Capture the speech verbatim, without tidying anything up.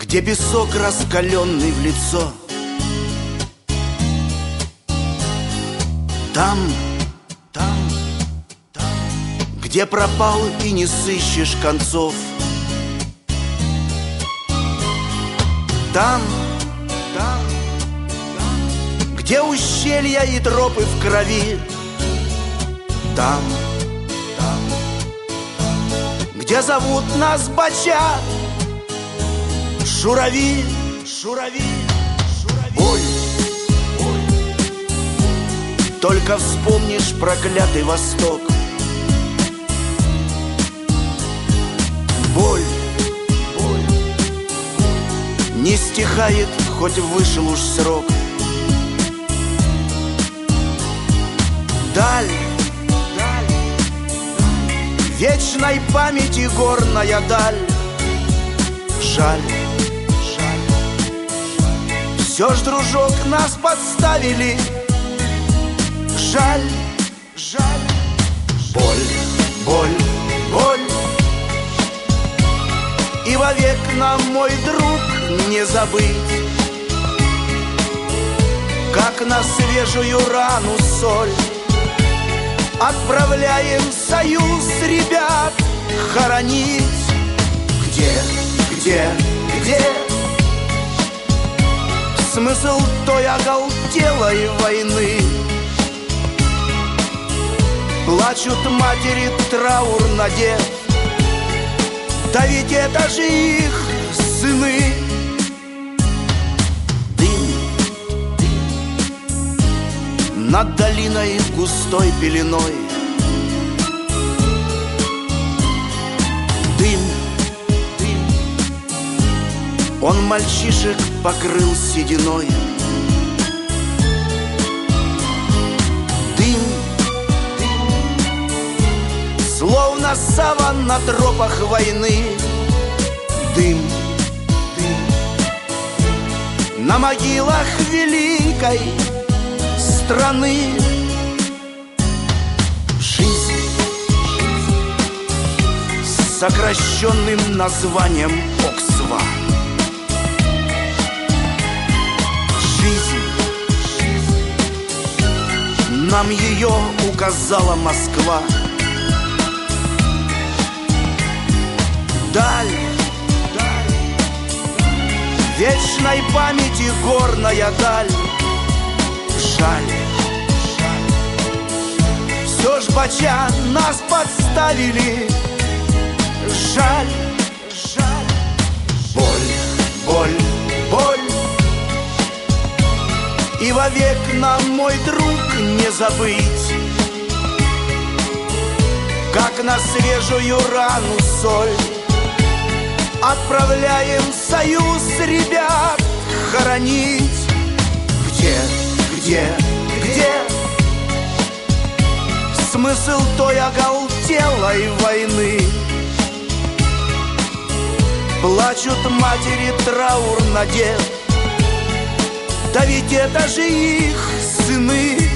где песок раскаленный в лицо. Там, там, там, где пропал и не сыщешь концов. Там, там, там, где ущелья и тропы в крови. Там, там, там, где зовут нас бача. Шурави, шурави, шурави. Боль, боль. Только вспомнишь проклятый Восток. Боль, боль. Не стихает, хоть вышел уж срок. Даль, даль, вечной памяти горная даль. Жаль, все ж, дружок, нас подставили. Жаль, жаль. Боль, боль, боль. И вовек нам, мой друг, не забыть, как на свежую рану соль отправляем в союз ребят хоронить. Где, где, где смысл той оголтелой войны? Плачут матери, траур надев, да ведь это же их сыны. Дым, дым над долиной густой пеленой. Дым, дым, он мальчишек покрыл сединой. Дым, дым, словно саван на тропах войны. Дым, дым, на могилах великой страны. Жизнь, жизнь с сокращенным названием Оксва. Нам ее указала Москва. Даль, даль, вечной памяти горная даль. Жаль, жаль, все ж, бача, нас подставили. Жаль, жаль. Боль, боль, боль. И вовек нам, мой друг, не забыть, как на свежую рану соль отправляем в союз ребят хоронить. Где, где, где смысл той оголтелой войны? Плачут матери, траур надев, да ведь это же их сыны.